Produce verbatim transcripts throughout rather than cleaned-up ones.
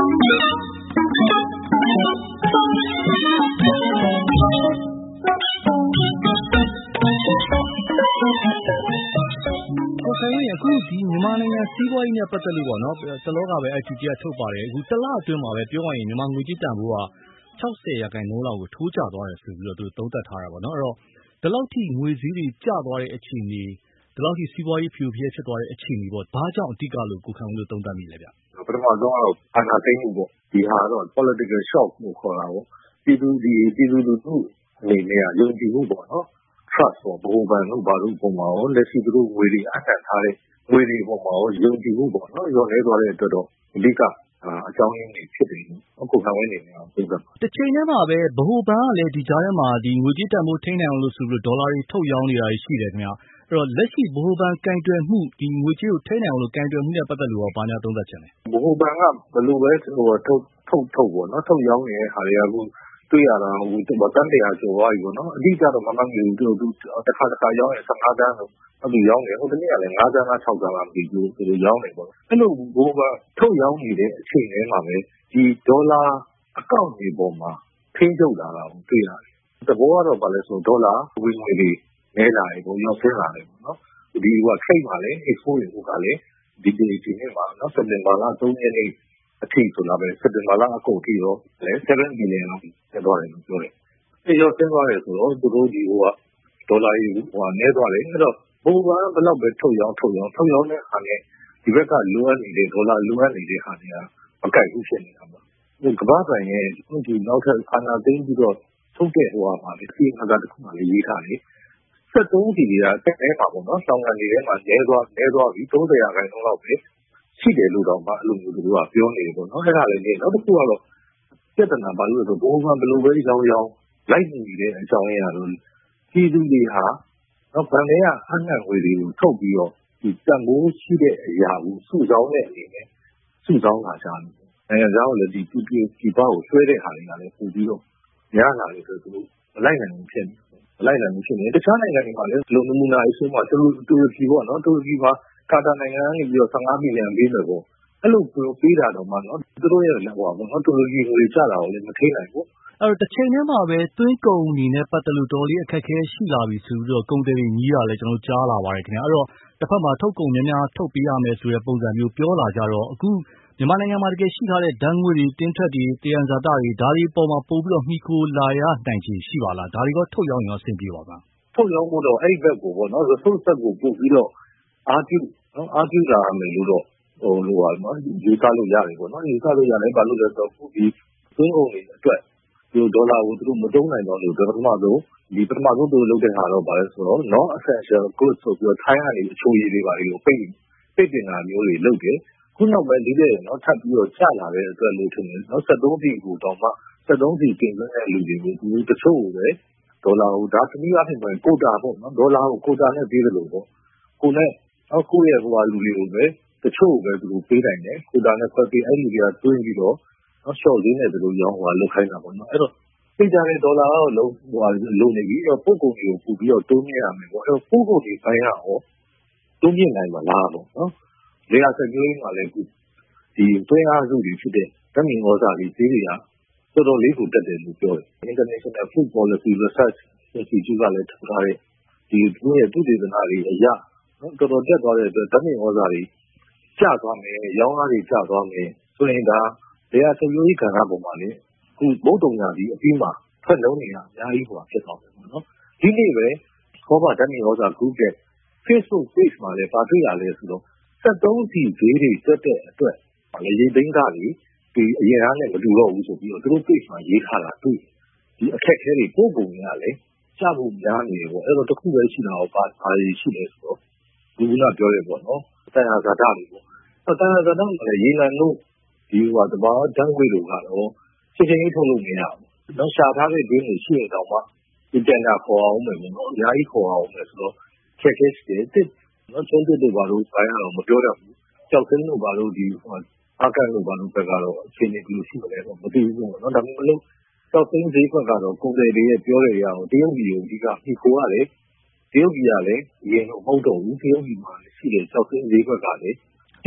အခုဒီမြန်မာနိုင်ငံစီးပွားရေးနဲ့ပတ်သက်လို့ပေါ့နော်တလောကပဲ I T T ကထုတ်ပါတယ်အခုတစ်လအတွင်းမှာပဲပြောရရင်မြန်မာငွေကြေးတန်ဖိုးက၆၀ရာခိုင်နှုန်းလောက်ကိုထိုးကျသွားတယ်ဆိုပြီးတော့သူသုံးသပ်ထားတာပေါ့နော်အဲ့တော့ဒီလောက်ထိငွေဈေးတွေကျသွားတဲ့အခြေအနေဒီလောက်ထိစီးပွားရေးဖြိုဖျက်ဖြစ်သွားတဲ့အခြေအနေပေါ့ဘာကြောင့်အဓိကလို့ကိုခံဦးလို့သုံးသပ်မိလဲဗျပထမဆုံးကတော့အာဏာသိမ်းမှုပေါ့ဒီဟာတော့ political shock ကိုခေါ်တာပေါ့ပြည်သူဒီပြည်သူလူထုအနေနဲ့ယုံကြည်မှုပေါ့နော် trust ပေါ့ဘိုးဘန်တို့ဘာလို့ပုံမှာရောလက်ရှိသူတို့ငွေတွေအနှံ့ထားတဲ့ငွေတွေပေါ်မှာရောယုံကြည်မှုပေါ့နော်ရောလဲသွားတဲ့အတွက်တော့အဓိကအကြောင်းရင်းတွေဖြစ်တယ်အခုခံဝဲနေနေတာပြောတာတစ်ချိန်တည်းမှာပဲဗဟိုဘဏ်ကလည်းဒီကြားထဲမှာဒီငွေကြေးတန်ဖိုးထိန်းနိုင်အောင်လို့ဆိုပြီးဒေါ်လာတွေထုတ်ရောင်းနေတာရှိတယ်ခင်ဗျအဲ့တော့လက်ရှိဗဟိုဘဏ်ကင်တွယ်မှုဒီငွေကြေးကိုထိန်းနိုင်အောင်လို့ကင်တွယ်မှုနဲ့ပတ်သက်လို့ရောဘာများသုံးသပ်ချင်လဲဗဟိုဘဏ်ကဘယ်လိုပဲဟိုထုတ်ထုတ်ထုတ်ပေါ့နော်ထုတ်ရောင်းနေတဲ့ဟာတွေကအခုတွေ့ရတာဟိုတန်တရားကျော်သွားပြီပေါ့နော်အဓိကတော့မမှန်ဘူးသူတို့တစ်ခါတစ်ခါရောင်းရင်၁၅တန်းဆိုအဲ့ဒီရောင်းတယ်ဟိုတနေ့ကလည်း၅တန်းလား၆တန်းလားမသိဘူးသူတို့ရောင်းတယ်ပေါ့အဲ့လိုဘိုးကထုတ်ရောင်းနေတဲ့အချိန်ထဲမှာပဲဒီဒေါ်လာအကောင့်တွေပေါ်မှာထိန်းချုပ်လာတာကိုတွေ့ရတယ်တဘောကတော့ဘာလဲဆိုဒေါ်လာဝင်ငွေတွေနဲလာတယ်ပေါ့ရောက်ဆင်းလာတယ်ပေါ့နော်ဒီကထိတ်ပါလေ export တွေကလည်းဒီဒီဒီနေ့မှာနော်စက်တင်ဘာလ၃ရက်နေ့အထိဆိုလာပဲစက်တင်ဘာလအကုန်ထိတော့လဲ7 billion လောက်ကျသွားတယ်လို့ပြောတယ်အဲရောက်ဆင်းသွားတယ်ဆိုတော့သူတို့ဒီဟိုကဒေါ်လာကြီးဟိုနဲသွားတယ်အဲ့တော့ဘိုးကဘယ်လောက်ပဲထုတ်ရောင်းထုတ်ရောင်းထုတ်ရောင်းတဲ့ဟာနဲ့ဒီဘက်ကလိုအပ်နေတဲ့ဒေါ်လာလိုအပ်နေတဲ့ဟာတွေကမကိုက်ဘူးဖြစ်နေတာပေါ့ဒီကမ္ဘာ့ဘဏ်ရဲ့ဒီနောက်ထပ်အာဏာသိမ်းပြီးတော့ထုတ်တဲ့ဟိုဟာမှာလေဒီဟာကတခုမှလည်းရေးထားတယ်စက်သုံးစီတွေကတက်နေပါပေါ့နော်။ဆောင်ကန်တွေထဲမှာနဲသွားနဲသွားပြီးသုံးဆယ်ရာခိုင်နှုန်းလောက်ပဲရှိတယ်လို့တော့မှအဲ့လိုမျိုးသူတို့ကပြောနေတယ်ပေါ့နော်။အဲ့ဒါလည်းနေနောက်တစ်ခုကတော့ပြဿနာဘာလို့လဲဆိုတော့ဘုံကဘယ်လိုပဲရောင်းရောင်းလိုက်နေတဲ့အကြောင်းအရာတော့ပြည်သူတွေဟာနော်ဗန်ထဲကအနှံ့ငွေတွေကိုထုတ်ပြီးတော့ဒီတန်ဖိုးရှိတဲ့အရာကိုစုဆောင်းတဲ့အနေနဲ့စုဆောင်းလာကြတယ်။နိုင်ငံသားကလည်းဒီပြည်ပြည်ပြည်ပကိုဆွဲတဲ့ဟာတွေကလည်းပို့ပြီးတော့များလာတယ်ဆိုတော့သူတို့မလိုက်နိုင်ဘူးဖြစ်နေတယ်။မလိုက်နိုင်ဘူးဖြစ်နေတယ်။တခြားနိုင်ငံတွေမှာလည်းလုံနမူနာအဆိုးမှာတူတူရကီပေါ့နော်တူရကီမှာကာတာနိုင်ငံကနေပြီးတော့15ဘီလီယံပေးမယ်ပေါ့အဲ့လိုပေးတာတော့မှနော်သူတို့ရဲ့ဟိုပါနော်တူရကီငွေကျတာကိုလည်းမထိနိုင်ဘူးအဲ့တော့တစ်ချိန်တည်းမှာပဲသွင်းကုန်အနေနဲ့ပတ်သက်လို့တော်လေးအခက်အခဲရှိလာပြီဆိုပြီးတော့ကုန်တယ်တွေကြီးတာလည်းကျွန်တော်ကြားလာပါတယ်ခင်ဗျာအဲ့တော့တစ်ဖက်မှာထုတ်ကုန်များများထုတ်ပေးရမယ်ဆိုတဲ့ပုံစံမျိုးပြောလာကြတော့အခုမြန်မာနိုင်ငံမှာတကယ်ရှိထားတဲ့ဓာတ်ငွေတွေတင်းထက်တွေတရားဇာတာတွေဒါတွေပေါ်မှာပို့ပြီးတော့မှီခိုလာရနိုင်ချေရှိပါလားဒါတွေကထုတ်ရောင်းရင်အဆင်ပြေပါလားထုတ်ရောင်းဖို့တော့အဲ့ဒီဘက်ကိုပေါ့နော် resource ဘက်ကိုပို့ပြီးတော့အားပြုနော်အားပြုလာမယ်လို့တော့ဟိုလိုပါနော်ယူဆလို့ရတယ်ပေါ့နော်ယူဆလို့ရတယ်ဘာလို့လဲဆိုတော့ဒီသွင်းကုန်တွေအတွက်ဒီဒေါ်လာကိုသူတို့မတုံးနိုင်တော့လို့ပထမဆုံးဒီပထမဆုံးသူလုပ်တဲ့ဟာတော့ဗာလဲဆိုတော့ non essential goods ဆိုပြီးတော့ထိုင်းကနေအချိုးရည်တွေပါတွေကိုပိတ်ပိတ်တင်တာမျိုးတွေလုပ်တယ်ခုနောက်ပိုင်းဒီတဲ့နော်ထပ်ပြီးတော့ကျလာတဲ့အတွက်လို့ထင်တယ်နော်73ပြည်ကိုတော့မှ73ပြည်တင်တဲ့လူတွေကိုသူတချို့ပဲဒေါ်လာကိုဒါသမီးအဖြစ်ပဲကိုတာပေါ့နော်ဒေါ်လာကိုကိုတာနဲ့ပေးတယ်လို့ပေါ့ကိုနဲ့အောက်ကိုရဲ့ဟိုဟာလူတွေကိုပဲတချို့ပဲသူတို့ပေးနိုင်တယ်ကိုတာနဲ့ပတ်ပြီးအဲ့လူတွေကတွင်းပြီးတော့နော် short လေးနဲ့သူတို့ရောင်းဟိုဟာလုပ်ခိုင်းတာပေါ့နော်အဲ့တော့ပိတ်ကြတဲ့ဒေါ်လာကတော့လုံးဟိုဟာလုံးနေပြီအဲ့တော့ပို့ကုန်တွေကိုပို့ပြီးတော့တိုးမြင့်ရမယ်ပေါ့အဲ့တော့ပို့ကုန်တွေပိုင်းရအောင်တိုးမြင့်နိုင်မှာလားပေါ့နော်လေယာဆက်ကြီးမှာလည်းဒီသွင်းအားစုတွေဖြစ်တဲ့ဓာတ်မြေဩဇာတွေဈေးတွေကတော်တော်လေးကိုတက်တယ်လို့ပြောတယ် International Food Policy Research Institute ကလည်းထုတ်ထားတဲ့ဒီသူရဲ့သူတည်သနာတွေအရနော်တော်တော်တက်သွားတဲ့အတွက်ဓာတ်မြေဩဇာတွေကျသွားမယ်ရောင်းအားတွေကျသွားမယ်ဆိုရင်ဒါလေယာဆက်ကြီးကဏ္ဍပေါ်မှာလေခုဘုတ်တုံညာကြီးအပြီးမှာထွက်လုံးနေတာအများကြီးဟိုဖြစ်သွားတယ်ပေါ့နော်ဒီနေ့ပဲခေါ်ပါဓာတ်မြေဩဇာ group ရဲ့ Facebook page မှာလည်းပါတွေ့ရလဲဆိုတော့73စီဈေးတွေတက်တဲ့အတွက်လေရိတ်သိမ်းတာတွေဒီအရင်အားနဲ့မတူတော့ဘူးဆိုပြီးတော့သူတို့ page မှာရေးထားတာတွေ့ဒီအခက်အခဲတွေပို့ကုန်တွေကလည်းကျဖို့များနေတယ်ပေါ့အဲ့တော့တခုပဲရှိတာတော့ပါပါရှိတယ်ဆိုတော့ဒီကပြောရဲပေါ့နော်တရားဇာတာတွေပေါ့အဲ့တရားဇာတာကလည်းရေနံတို့ဒီဟိုကတဘာဓာတ်ငွေတို့ကတော့ချက်ချင်းကြီးထုတ်လို့မရဘူးတော့ရှာထားတဲ့ဒင်းတွေရှိရင်တော့မှဒီတန်တာခေါ်အောင်မယ်ပေါ့နော်အများကြီးခေါ်အောင်မယ်ဆိုတော့ချက်ချင်းရှိတယ်တစ်နော်ချုံးတစ်တို့ဘာလို့ပိုင်းရအောင်မပြောတတ်ဘူးကြောက်စင်းတို့ဘာလို့ဒီဟိုအကန်တို့ဘာလို့ဘက်ကတော့အချိန်ကြီးလို့ရှိမလဲတော့မသိဘူးပေါ့နော်ဒါပေမဲ့လို့ကြောက်စင်းဈေးကွက်ကတော့ကုန်တယ်တွေရဲ့ပြောရရအောင်တရုတ်ပြည်ကိုအဓိကဒီကိုကလေတရုတ်ပြည်ကလည်းအရင်ကမဟုတ်တော့ဘူးတရုတ်ပြည်မှာရှိတဲ့ကြောက်စင်းဈေးကွက်ကလည်းတ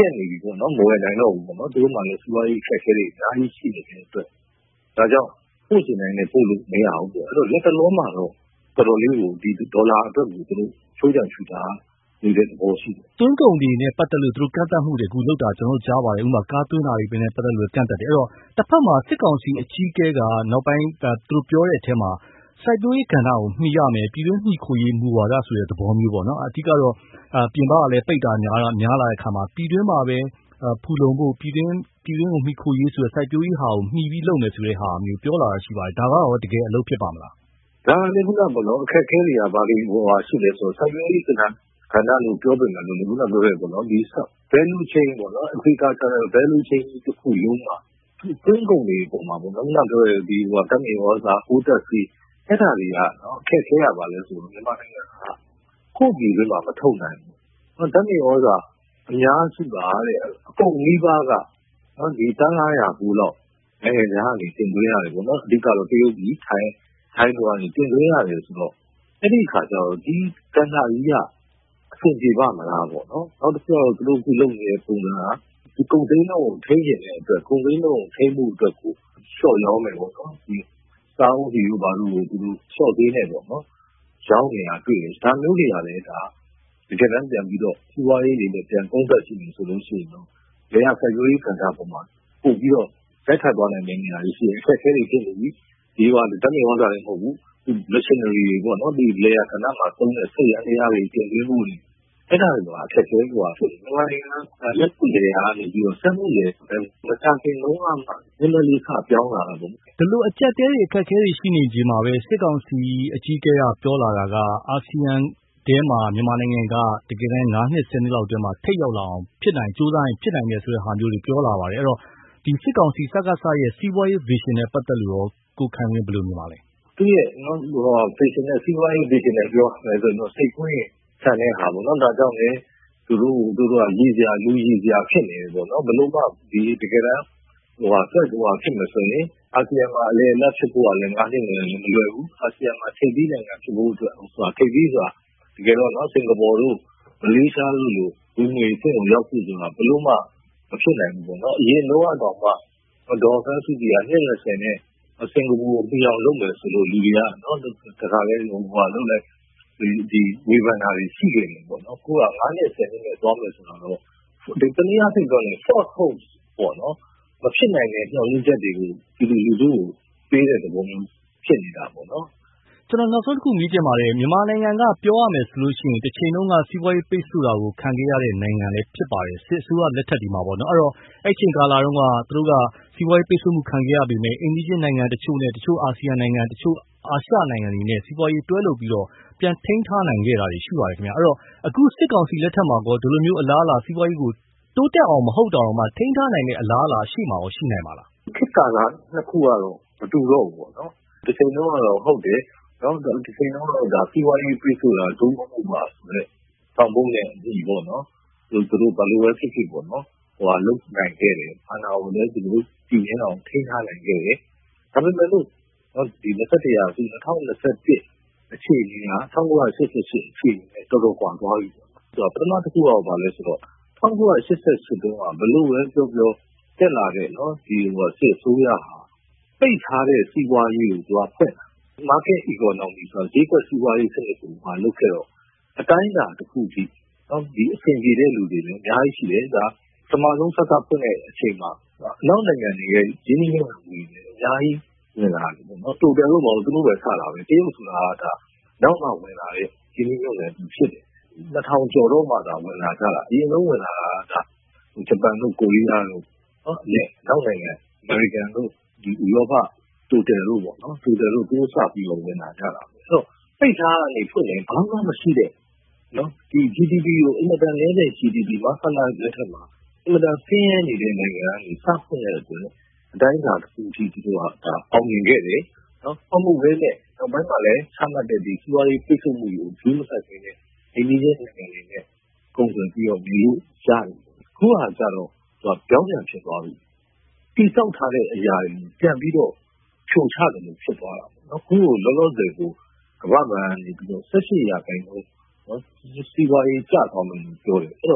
က်နေပြီပေါ့နော်မဝယ်နိုင်တော့ဘူးပေါ့နော်သူတို့မှလည်းစီးပွားရေးအခက်အခဲတွေအများကြီးရှိနေတဲ့အတွက်ဒါကြောင့်ပို့ချင်နိုင်တယ်ပို့လို့မရဘူးပေါ့အဲ့တော့လက်တလုံးမှာတော့တော်တော်လေးကိုဒီဒေါ်လာအတွက်ကိုသူတို့ချိုးချံချူတာနေတဲ့သဘောရှိတယ်သွင်းကုန်တွေနဲ့ပတ်သက်လို့သူတို့ကန့်သတ်မှုတွေအခုလုပ်တာကျွန်တော်ကြားပါတယ်ဥပမာကားသွင်းတာတွေနဲ့ပတ်သက်လို့ကန့်သတ်တယ်အဲ့တော့တစ်ဖက်မှာစစ်ကောင်စီအကြီးအကဲကနောက်ပိုင်းသူတို့ပြောတဲ့အထက်မှာစိုက်ပျိုးရေးကဏ္ဍကိုမှီရမယ်ပြည်တွင်းမှီခိုရေးမူဝါဒဆိုတဲ့သဘောမျိုးပေါ့နော်အဓိကတော့ပြင်ပကလည်းပိတ်တာများများလာတဲ့အခါမှာပြည်တွင်းမှာပဲဖူလုံဖို့ပြည်တွင်းပြည်တွင်းကိုမှီခိုရေးဆိုတဲ့စိုက်ပျိုးရေးဟာကိုမှီပြီးလုပ်မယ်ဆိုတဲ့ဟာမျိုးပြောလာတာရှိပါတယ်ဒါကတော့တကယ်အလုပ်ဖြစ်ပါမလားဒါလည်းခုနကပေါ့နော်အခက်အခဲတွေကဘာလို့ဟိုဟာရှိလဲဆိုတော့စိုက်ပျိုးရေးကဏ္ဍခန္ဓာလို့ပြောပြမယ်လို့ခုနကပြောရဲပေါ့နော်ဒီ value chain ပေါ့နော် agricultural value chain တစ်ခုလုံးမှာသွင်းကုန်တွေပုံမှာပေါ့နော်ခုနကပြောရဲဒီဟိုတမေဩဇာအိုးတက်စီအဲ့ဒါတွေကနော်အခက်အခဲရပါလဲဆိုတော့မြန်မာနိုင်ငံကကိုယ့်ပြည်တွင်းမှာမထုတ်နိုင်ဘူးတမေဩဇာအများစုပါတဲ့အကုန်နီးပါးကနော်ဒီတန်း၅ရာဘူးလောက်နိုင်ငံခြားကနေတင်သွင်းရတယ်ပေါ့နော်အဓိကတော့တရုတ်ပြည်ထိုင်းထိုင်းတို့ကနေတင်သွင်းရတယ်ဆိုတော့အဲ့ဒီခါကျတော့ဒီကဏ္ဍကြီးကအဆင်ပြေပါမလားပေါ့နော်နောက်တစ်ခုတော့သူတို့ခုလုပ်နေတဲ့ပုံစံကဒီကုန်သိန်းတော့ထိန်းကျင်တဲ့အတွက်ကုန်သိန်းတော့ထိန်းမှုအတွက်ကိုရှော့ရောင်းမယ်ပေါ့နော်ဒီစာအုပ်တွေဘာလို့သူတို့ရှော့သေးနေပေါ့နော်ရောင်းနေတာတွေ့တယ်ဒါမျိုးတွေကလည်းဒါဒီကနေ့ပြန်ပြီးတော့စီးပွားရေးတွေနဲ့ပြန်ကုန်သက်ရှိနေဆိုလို့ရှိရင်တော့လေယာစိုက်ပျိုးရေးကဏ္ဍပေါ်မှာပို့ပြီးတော့လက်ထပ်သွားနိုင်တဲ့နေရာတွေရှိတယ်အခက်အခဲတွေဖြစ်နေပြီဒီကတမေဩဇာတွေမဟုတ်ဘူး machinery တွေပေါ့နော်ဒီ layer ကဏ္ဍမှာသုံးတဲ့စိတ်အားအားတွေတင်သွင်းမှုတွေအဲ့ဒါတွေကအခက်အခဲဟိုဟာဖြစ်နေမြန်မာနိုင်ငံလက်ပုတွေအားနေပြီးတော့စက်မှုတွေမချခင်လုံးဝမှနည်းနည်းလေးခပြောင်းလာတာပေါ့ဒီလိုအကျက်တဲတွေအခက်အခဲတွေရှိနေကြမှာပဲစစ်ကောင်စီအကြီးအကဲကပြောလာတာကအာဆီယံတဲမှာမြန်မာနိုင်ငံကတကယ်တမ်း၅နှစ်၁၀နှစ်လောက်အတွင်းမှာထိပ်ရောက်လာအောင်ဖြစ်နိုင်ကြိုးစားရင်ဖြစ်နိုင်တယ်ဆိုတဲ့ဟာမျိုးတွေပြောလာပါတယ်အဲ့တော့ဒီစစ်ကောင်စီစကားစရဲ့စီးပွားရေး vision နဲ့ပတ်သက်လို့ရောကိုခိုင်ဝင်းဘယ်လိုမြင်ပါလဲသူရဲ့နော်ဟို vision နဲ့စီးပွားရေး vision နဲ့ပြောမယ်ဆိုတော့စိတ်ကူးရင်ဆန်တဲ့ဟာပေါ့နော်ဒါကြောင့်လည်းသူတို့သူတို့ကရည်စရာလူရည်စရာဖြစ်နေတယ်ပေါ့နော်ဘယ်လိုမှဒီတကယ်တမ်းဟိုဟာဆက်ဟိုဟာဖြစ်မယ်ဆိုရင်အာဆီယံမှာအလဲအလတ်ဖြစ်ဖို့ကလည်းငါးနှစ်လည်းမလွယ်ဘူးအာဆီယံမှာထိပ်သီးနိုင်ငံဖြစ်ဖို့အတွက်ဆိုတာထိပ်သီးဆိုတာတကယ်တော့နော်စင်ကာပူတို့မလေးရှားတို့လိုဒီငွေစင်ကိုရောက်ဖို့ဆိုတာဘယ်လိုမှမဖြစ်နိုင်ဘူးပေါ့နော်အရင်တော့တော့မှဒေါ်ဆန်းစုကြည်ကနှစ်၂၀နဲ့စင်ကာပူကိုပြောင်းလုပ်မယ်ဆိုလို့လူတွေကနော်တခါလဲဟိုဟာလုပ်လိုက်ဒီဒီဝေဖန်တာတွေရှိနေတယ်ပေါ့နော်ကိုကငါးနှစ်၁၀နှစ်နဲ့သွားမယ်ဆိုတော့ဒီတနည်းအားဖြင့်ပြောရင် short hope ပေါ့နော်မဖြစ်နိုင်တဲ့ညှော်ရင်းချက်တွေကိုဒီလူလူတို့ပေးတဲ့သဘောမျိုးဖြစ်နေတာပေါ့နော်ကျွန်တော်နောက်ဆုံးတစ်ခုမေးချင်ပါတယ်မြန်မာနိုင်ငံကပြောရမယ်ဆိုလို့ရှိရင်တစ်ချိန်လုံးကစီးပွားရေးပိတ်ဆို့တာကိုခံခဲ့ရတဲ့နိုင်ငံလည်းဖြစ်ပါတယ်စစ်အစိုးရလက်ထက်ဒီမှာပေါ့နော်အဲ့တော့အဲ့ချိန်ကာလတုန်းကသူတို့ကစီးပွားရေးပိတ်ဆို့မှုခံခဲ့ရပေမဲ့အိန္ဒိယနိုင်ငံတချို့နဲ့တချို့အာဆီယံနိုင်ငံတချို့အာရှနိုင်ငံတွေနဲ့စီးပွားရေးတွဲလုပ်ပြီးတော့ပြန်ထိန်းထားနိုင်ခဲ့တာတွေရှိပါတယ်ခင်ဗျအဲ့တော့အခုစစ်ကောင်စီလက်ထက်မှာကောဒီလိုမျိုးအလားအလာစီးပွားရေးကိုတိုးတက်အောင်မဟုတ်တော့မှထိန်းထားနိုင်တဲ့အလားအလာရှိမှာရောရှိနိုင်ပါလားခေတ်ကာလနှစ်ခုကတော့မတူတော့ဘူးပေါ့နော်ဒီချိန်လုံးကတော့ဟုတ်တယ်နော်ဒီချိန်လုံးတော့ဒါစီးပွားရေးပိတ်ဆို့တာဒုံးမှုပါဆိုတဲ့ဆောင်ပုံနဲ့ဒီပေါ့နော်သူတို့ဘယ်လိုပဲဖြစ်ဖြစ်ပေါ့နော်ဟိုဟာလုတ်နိုင်ခဲ့တယ်အာဏာကိုလည်းသူတို့တည်နေအောင်ထိန်းထားနိုင်ခဲ့တယ်ဒါပေမဲ့လို့နော်ဒီ၂၁ရာစု၂၀၂၁အခြေအနေက၁၉၈၈အခြေအနေနဲ့တော်တော်ကွာသွားပြီပေါ့ဆိုတော့ပထမတစ်ခုတော့ပါလဲဆိုတော့၁၉၈၈တုန်းကဘလို့ပဲပြောပြောတက်လာတဲ့နော်ဒီဟိုစစ်ဆိုးရဟာပိတ်ထားတဲ့စီးပွားရေးကိုသူကဖွင့် market economy ဆိုတော့ဈေးကွက်စီးပွားရေးစနစ်ကိုမှလုပ်ခဲ့တော့အတိုင်းအတာတစ်ခုထိနော်ဒီအဆင်ပြေတဲ့လူတွေလည်းအများကြီးရှိတယ်ဒါပထမဆုံးဆက်ဆက်ဖွင့်တဲ့အချိန်မှာနောက်နိုင်ငံတွေရဲ့ရင်းနှီးမြှုပ်နှံမှုတွေအများကြီးဝင်လာတယ်ပေါ့နော်တိုတယ်လို့မဟုတ်သူတို့ပဲဆလာပဲတရုတ်ဆိုတာကဒါနောက်မှဝင်လာတဲ့ရင်းနှီးမြှုပ်နှံမှုဖြစ်တယ်၂၀၀၀ကျော်တော့မှဒါဝင်လာကြတာအရင်ဆုံးဝင်လာတာဒါဂျပန်တို့ကိုရီးယားတို့နော်နဲ့နောက်နိုင်ငံအမေရိကန်တို့ဒီဥရောပတိုတယ်လို့ပေါ့နော်တိုတယ်လို့သူတို့စပြီးတော့ဝင်လာကြတာပဲအဲ့တော့ပိတ်ထားနေဖွင့်နေဘာမှမရှိတဲ့နော်ဒီ ဂျီ ဒီ ပီ ကိုအင်မတန်နည်းတဲ့ ဂျီ ဒီ ပီ မှာဆက်လာလက်ထက်မှာအင်မတန်ဆင်းရဲနေတဲ့နိုင်ငံကနေစဖွင့်တဲ့အတွက်အတိုင်းအတာတစ်ခုထိသူတို့ကဒါအောင်မြင်ခဲ့တယ်နော်အမှုပဲနဲ့နောက်ပိုင်းမှာလည်းဆမှတ်တဲ့ဒီစီးပွားရေးပိတ်ဆို့မှုကိုဂျူးမဆိုင်နေတဲ့အိန္ဒိယနိုင်ငံတွေနဲ့ကုန်စည်ပြီးတော့နေလို့ရတယ်ခုဟာကြတော့သူကပြောင်းပြန်ဖြစ်သွားပြီတိစောက်ထားတဲ့အရာတွေပြန်ပြီးတော့ဖြိုချတယ်လို့ဖြစ်သွားတာပေါ့နော်ခုကိုလောလောဆယ်ကိုကမ္ဘာ့ဘဏ်ကနေပြီးတော့၁၈ရာခိုင်နှုန်းနော်စီးပွားရေးကျသွားမယ်လို့ပြောတယ်အဲ့တော့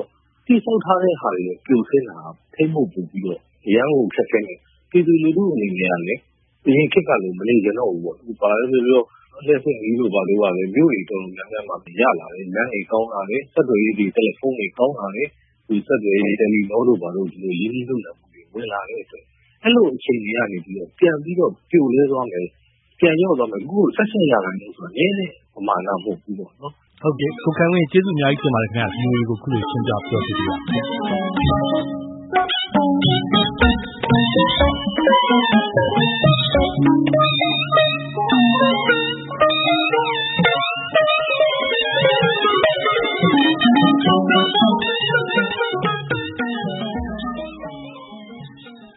တိဆောက်ထားတဲ့ဟာတွေပြိုဆင်းတာထိမ့်မှုပူပြီးတော့အရန်ကိုခက်ခဲနေပြည်သူလူထုအနေနဲ့ကလည်းအရင်ခေတ်ကလိုမနေကြတော့ဘူးပေါ့။ဘာလဲဆိုတော့လက်စစ်ကြီးလိုပါလို့ပါပဲမြို့တွေတော်တော်များများမှာရလာတယ်လမ်းတွေကောင်းလာတယ်ဆက်သွယ်ရေးတွေတယ်လီဖုန်းတွေကောင်းလာတယ်ဒီဆက်သွယ်ရေးတယ်လီနောတို့ပါလို့ဒီလိုရင်းနှီးလို့လာမှုတွေဝင်လာတဲ့အတွက်အဲ့လိုအခြေအနေကနေပြီးတော့ပြန်ပြီးတော့ပြိုလဲသွားမယ်ပြန်ရောက်သွားမယ်အခုဆက်ဆက်ရတာမျိုးဆိုတော့နည်းနည်းပမာဏမဟုတ်ဘူးပေါ့နော်ဟုတ်ကဲ့ကိုခိုင်ဝင်းကျေးဇူးအများကြီးတင်ပါတယ်ခင်ဗျာဒီလိုကိုခုလိုရှင်းပြပြောပြပေးပါ